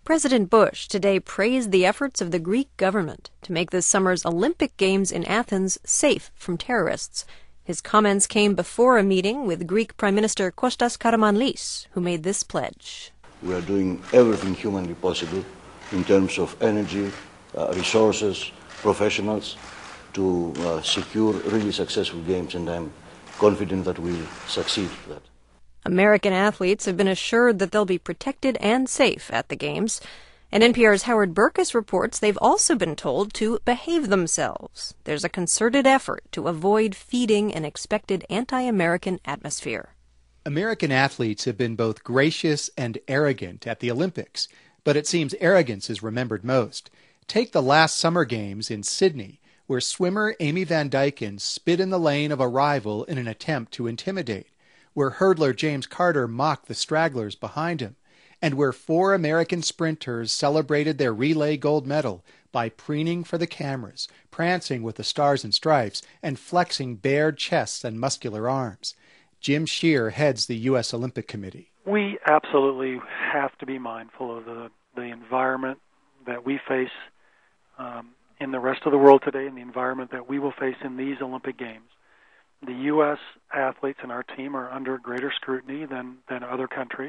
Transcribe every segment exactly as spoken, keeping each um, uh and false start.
President Bush today praised the efforts of the Greek government to make this summer's Olympic Games in Athens safe from terrorists. His comments came before a meeting with Greek Prime Minister Kostas Karamanlis, who made this pledge. We are doing everything humanly possible in terms of energy, uh, resources, professionals, to uh, secure really successful games, and I'm confident that we'll succeed with that. American athletes have been assured that they'll be protected and safe at the Games. And N P R's Howard Burkus reports they've also been told to behave themselves. There's a concerted effort to avoid feeding an expected anti-American atmosphere. American athletes have been both gracious and arrogant at the Olympics, but it seems arrogance is remembered most. Take the last Summer Games in Sydney, where swimmer Amy Van Dyken spit in the lane of a rival in an attempt to intimidate, where hurdler James Carter mocked the stragglers behind him, and where four American sprinters celebrated their relay gold medal by preening for the cameras, prancing with the stars and stripes, and flexing bared chests and muscular arms. Jim Scheer heads the U S Olympic Committee. We absolutely have to be mindful of the, the environment that we face um, in the rest of the world today, and the environment that we will face in these Olympic Games. The U S athletes and our team are under greater scrutiny than, than other countries,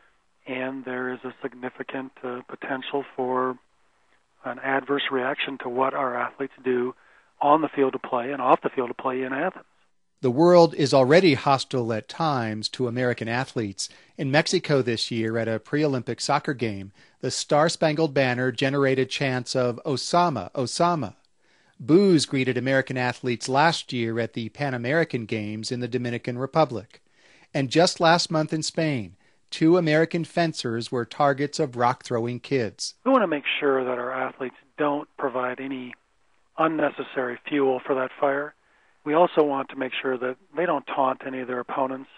and there is a significant uh, potential for an adverse reaction to what our athletes do on the field of play and off the field of play in Athens. The world is already hostile at times to American athletes. In Mexico this year, at a pre-Olympic soccer game, the Star-Spangled Banner generated chants of Osama, Osama. Boos greeted American athletes last year at the Pan American Games in the Dominican Republic. And just last month in Spain, two American fencers were targets of rock-throwing kids. We want to make sure that our athletes don't provide any unnecessary fuel for that fire. We also want to make sure that they don't taunt any of their opponents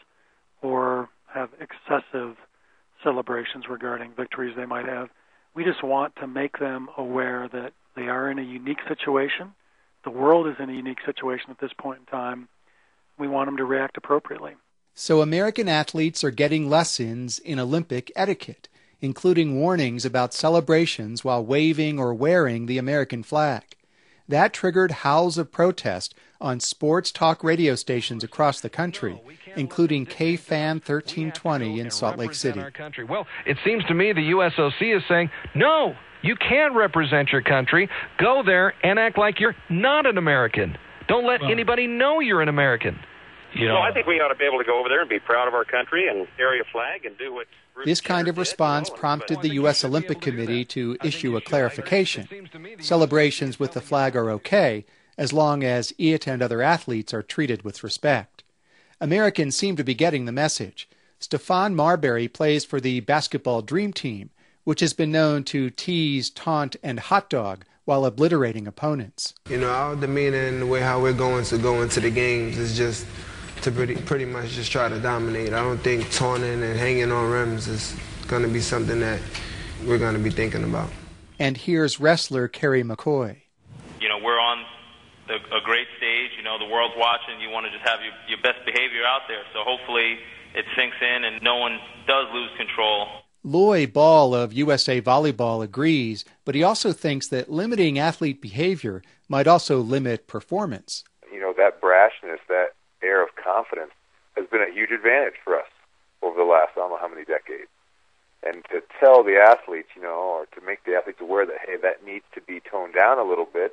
or have excessive celebrations regarding victories they might have. We just want to make them aware that they are in a unique situation. The world is in a unique situation at this point in time. We want them to react appropriately. So American athletes are getting lessons in Olympic etiquette, including warnings about celebrations while waving or wearing the American flag. That triggered howls of protest on sports talk radio stations across the country, including K F A N thirteen twenty in Salt Lake City. Well, it seems to me the U S O C is saying, no, you can't represent your country. Go there and act like you're not an American. Don't let well, anybody know you're an American. You know, well, I think we ought to be able to go over there and be proud of our country and carry a flag and do what... This kind of response prompted the U S Olympic Committee to issue a clarification. Celebrations with the flag are okay, as long as it and other athletes are treated with respect. Americans seem to be getting the message. Stephon Marbury plays for the basketball Dream Team, which has been known to tease, taunt, and hot dog while obliterating opponents. You know, our demeanor and the way how we're going to go into the games is just to pretty, pretty much just try to dominate. I don't think taunting and hanging on rims is going to be something that we're going to be thinking about. And here's wrestler Kerry McCoy. You know, we're on the, a great stage. You know, the world's watching. You want to just have your, your best behavior out there. So hopefully it sinks in and no one does lose control. Loy Ball of U S A Volleyball agrees, but he also thinks that limiting athlete behavior might also limit performance. You know, that brashness, that air of confidence has been a huge advantage for us over the last, I don't know how many decades. And to tell the athletes, you know, or to make the athletes aware that, hey, that needs to be toned down a little bit,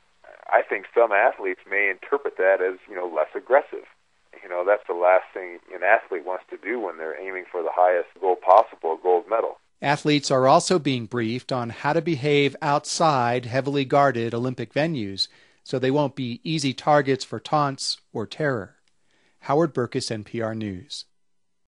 I think some athletes may interpret that as, you know, less aggressive. You know, that's the last thing an athlete wants to do when they're aiming for the highest goal possible, a gold medal. Athletes are also being briefed on how to behave outside heavily guarded Olympic venues so they won't be easy targets for taunts or terror. Howard Burkus, N P R News.